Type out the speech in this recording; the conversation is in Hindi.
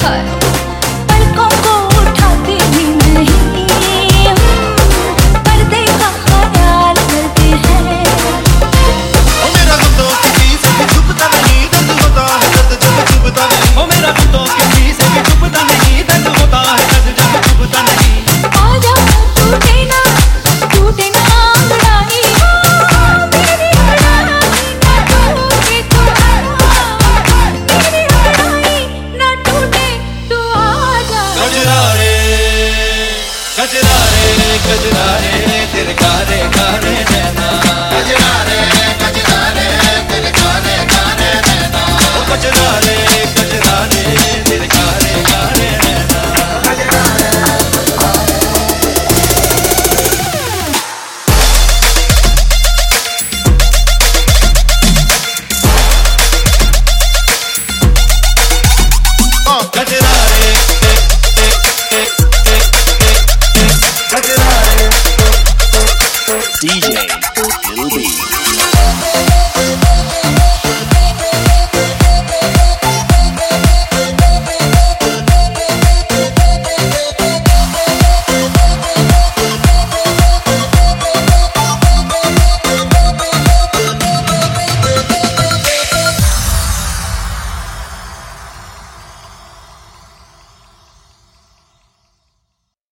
पलकों को उठाते भी नहीं, पर्दे का ख्याल करते हैं। ओ मेरा गम तो किसी से भी छुपता नहीं, दर्द होता है दर्द जब छुपता नहीं। ओ मेरा गम तो किसी से भी छुपता नहीं, दर्द होता है दर्द जब छुपता नहीं। आजा टूटे ना अंगड़ाई, मेरी अंगड़ाई ना टूटे तू आजा, मेरी अंगड़ाई ना टूटे तू आजा। गजरा रे तेरे कारे कारे